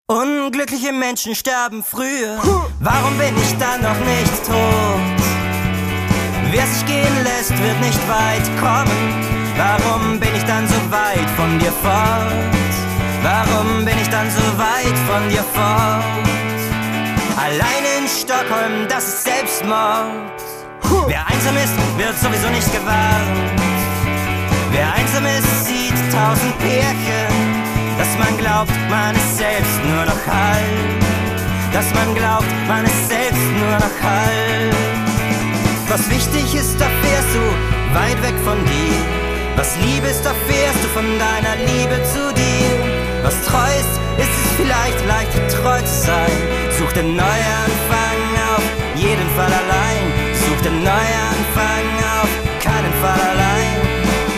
Unglückliche Menschen sterben früher. Warum bin ich dann noch nicht tot? Wer sich gehen lässt, wird nicht weit kommen. Warum bin ich dann so weit von dir fort? Warum bin ich dann so weit von dir fort? Allein in Stockholm, das ist Selbstmord. Wer einsam ist, wird sowieso nicht gewarnt. Wer einsam ist, sieht 1000 Pärchen. Dass man glaubt, man ist selbst nur noch halb. Dass man glaubt, man ist selbst nur noch halb. Was wichtig ist, erfährst du weit weg von dir. Was Liebe ist, erfährst du von deiner Liebe zu dir. Was treu ist es vielleicht leicht treu zu sein. Such den Neuanfang auf jeden Fall allein. Such den Neuanfang auf keinen Fall allein.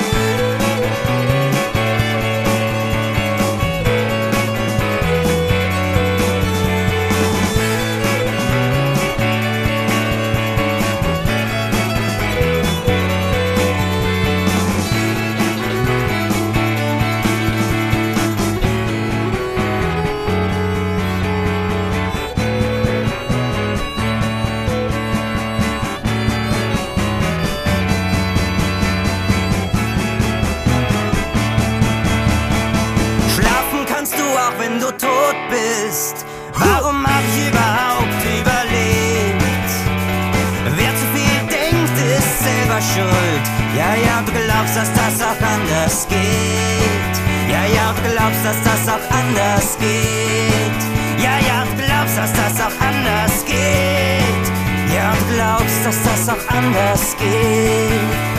Wenn du tot bist, warum hab ich überhaupt überlebt? Wer zu viel denkt, ist selber schuld. Ja, und du glaubst, dass das auch anders geht. Ja, und du glaubst, dass das auch anders geht. Ja, und du glaubst, dass das auch anders geht. Ja, und du glaubst, dass das auch anders geht.